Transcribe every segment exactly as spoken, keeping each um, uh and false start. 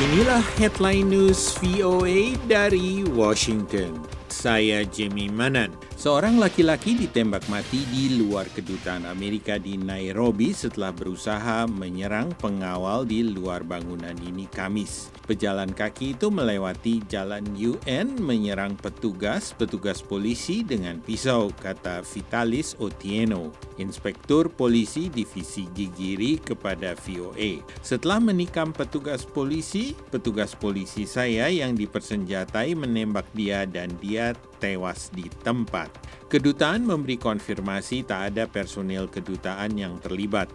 Inilah headline news V O A dari Washington. Saya Jimmy Manan. Seorang laki-laki ditembak mati di luar kedutaan Amerika di Nairobi setelah berusaha menyerang pengawal di luar bangunan ini Kamis. Pejalan kaki itu melewati jalan U N menyerang petugas-petugas polisi dengan pisau, kata Vitalis Otieno, Inspektur Polisi Divisi Gigiri kepada V O A. Setelah menikam petugas polisi, petugas polisi saya yang dipersenjatai menembak dia dan dia tewas di tempat. Kedutaan memberi konfirmasi tak ada personel kedutaan yang terlibat.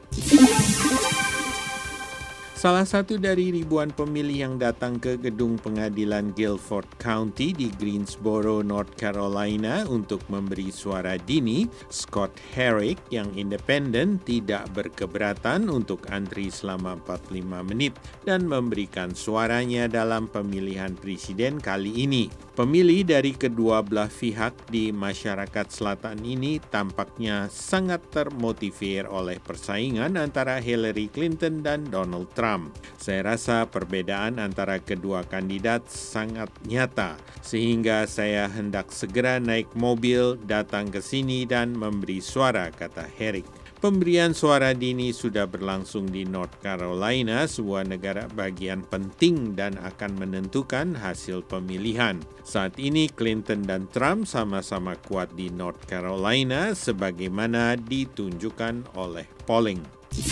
Salah satu dari ribuan pemilih yang datang ke gedung pengadilan Guilford County di Greensboro, North Carolina untuk memberi suara dini, Scott Herrick yang independen tidak berkeberatan untuk antri selama empat puluh lima menit dan memberikan suaranya dalam pemilihan presiden kali ini. Pemilih dari kedua belah pihak di masyarakat selatan ini tampaknya sangat termotivir oleh persaingan antara Hillary Clinton dan Donald Trump. Saya rasa perbedaan antara kedua kandidat sangat nyata, sehingga saya hendak segera naik mobil, datang ke sini dan memberi suara, kata Herrick. Pemberian suara dini sudah berlangsung di North Carolina, sebuah negara bagian penting dan akan menentukan hasil pemilihan. Saat ini Clinton dan Trump sama-sama kuat di North Carolina sebagaimana ditunjukkan oleh polling.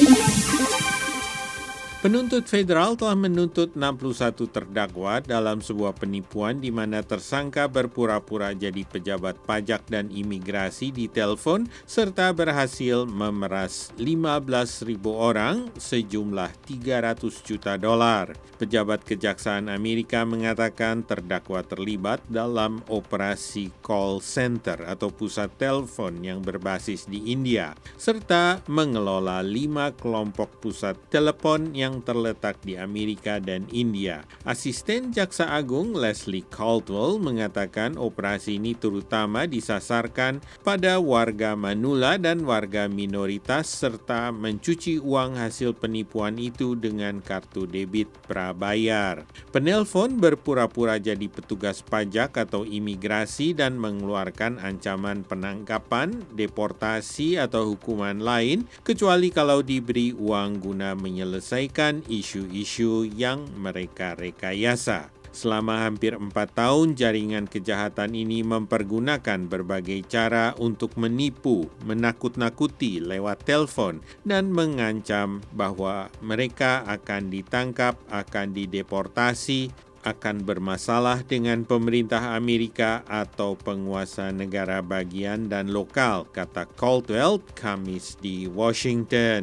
Penuntut federal telah menuntut enam puluh satu terdakwa dalam sebuah penipuan di mana tersangka berpura-pura jadi pejabat pajak dan imigrasi di telepon serta berhasil memeras lima belas ribu orang sejumlah tiga ratus juta dolar. Pejabat Kejaksaan Amerika mengatakan terdakwa terlibat dalam operasi call center atau pusat telepon yang berbasis di India serta mengelola lima kelompok pusat telepon yang yang terletak di Amerika dan India. Asisten Jaksa Agung Leslie Caldwell mengatakan operasi ini terutama disasarkan pada warga Manula dan warga minoritas serta mencuci uang hasil penipuan itu dengan kartu debit prabayar. Penelpon berpura-pura jadi petugas pajak atau imigrasi dan mengeluarkan ancaman penangkapan, deportasi atau hukuman lain kecuali kalau diberi uang guna menyelesaikan isu-isu yang mereka rekayasa. Selama hampir empat tahun, jaringan kejahatan ini mempergunakan berbagai cara untuk menipu, menakut-nakuti lewat telepon, dan mengancam bahwa mereka akan ditangkap, akan dideportasi, akan bermasalah dengan pemerintah Amerika atau penguasa negara bagian dan lokal, kata Caldwell Kamis di Washington.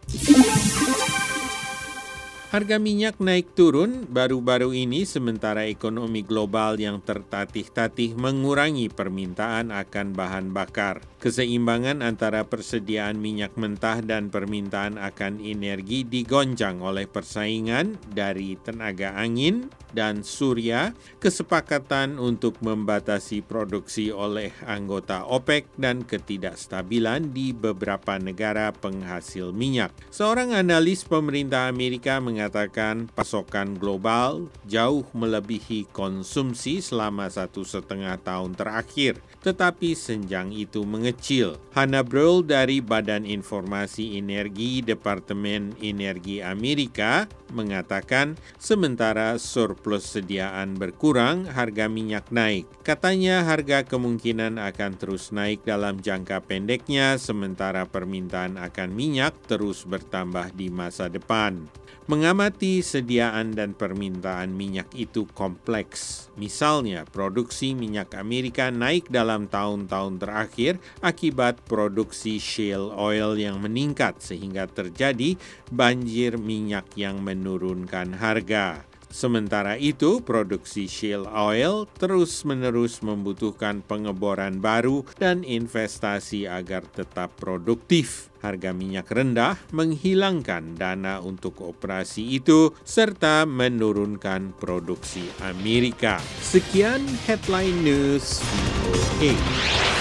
Harga minyak naik turun baru-baru ini sementara ekonomi global yang tertatih-tatih mengurangi permintaan akan bahan bakar. Keseimbangan antara persediaan minyak mentah dan permintaan akan energi digoncang oleh persaingan dari tenaga angin dan surya, kesepakatan untuk membatasi produksi oleh anggota OPEC dan ketidakstabilan di beberapa negara penghasil minyak. Seorang analis pemerintah Amerika mengatakan mengatakan pasokan global jauh melebihi konsumsi selama satu setengah tahun terakhir, tetapi senjang itu mengecil. Hannah Brohl dari Badan Informasi Energi Departemen Energi Amerika mengatakan sementara surplus sediaan berkurang, harga minyak naik. Katanya harga kemungkinan akan terus naik dalam jangka pendeknya sementara permintaan akan minyak terus bertambah di masa depan. Mengamati sediaan dan permintaan minyak itu kompleks. Misalnya, produksi minyak Amerika naik dalam tahun-tahun terakhir akibat produksi shale oil yang meningkat sehingga terjadi banjir minyak yang menurunkan harga. Sementara itu, produksi shale oil terus-menerus membutuhkan pengeboran baru dan investasi agar tetap produktif. Harga minyak rendah menghilangkan dana untuk operasi itu serta menurunkan produksi Amerika. Sekian headline news V O A.